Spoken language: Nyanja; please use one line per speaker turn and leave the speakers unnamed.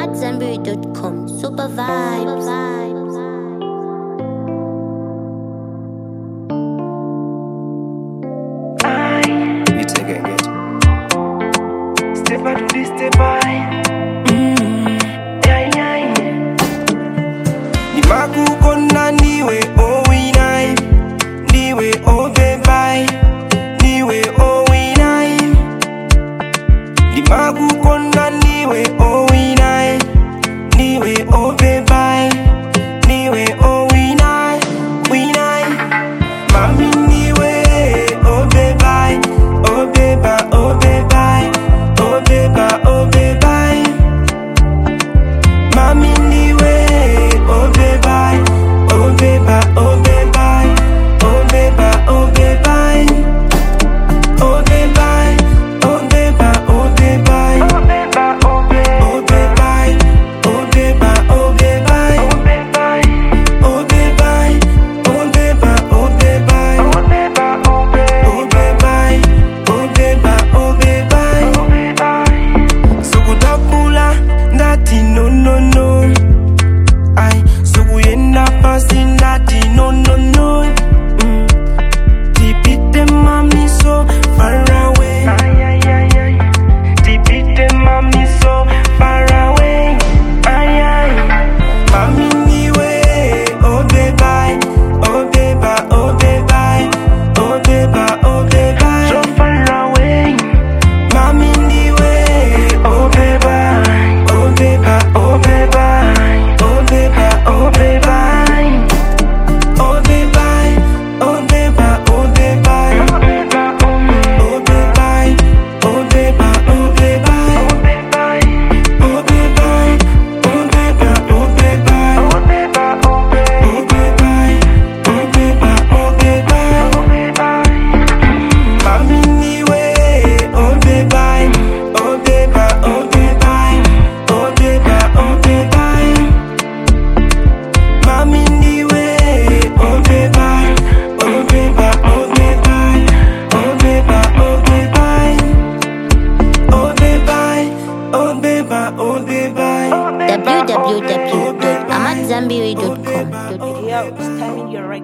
AmadZanbury.com. Super vibes.
You take it, get step by to this step by. Ni magu kona niwe oh winai, niwe oh bebai, niwe oh winai. Ni magu kona niwe oh winai, niwe oh bebai, niwe oh winai, winai. Mami niwe oh bebai, oh beba, oh bebai, oh beba, oh bebai. Mami niwe oh bebai, oh beba, oh bebai, oh beba, oh bebai. Oh bebai, oh beba, oh bebai, oh beba, oh bebai, oh beba, oh bebai, oh bebai, oh beba, oh bebai, oh beba, oh bebai, oh beba, oh bebai. Sukutapula ndati no no no. Ay, sukuyenda pasi ndati no no no. Deep it them mommy so far away. Deep it them mommy so far away. Ay ay. Mami niwe oh bebai, oh beba, oh bebai, oh beba, oh bebai. So far away. Mami niwe oh bebai, oh beba, oh bebai, oh beba, oh bebai. Oh bebai, oh beba, oh bebai, oh beba, oh bebai, oh beba, oh bebai, oh bebai, oh beba, oh bebai, oh beba, oh bebai, oh beba, oh bebai. Mami niwe oh bebai, oh beba, oh bebai, oh beba, oh bebai. Mami niwe oh bebai, oh beba, oh bebai, oh beba, oh bebai. Oh bebai, oh beba, oh bebai.
www.AmadZanbury.com.
Yo, it's timing your right.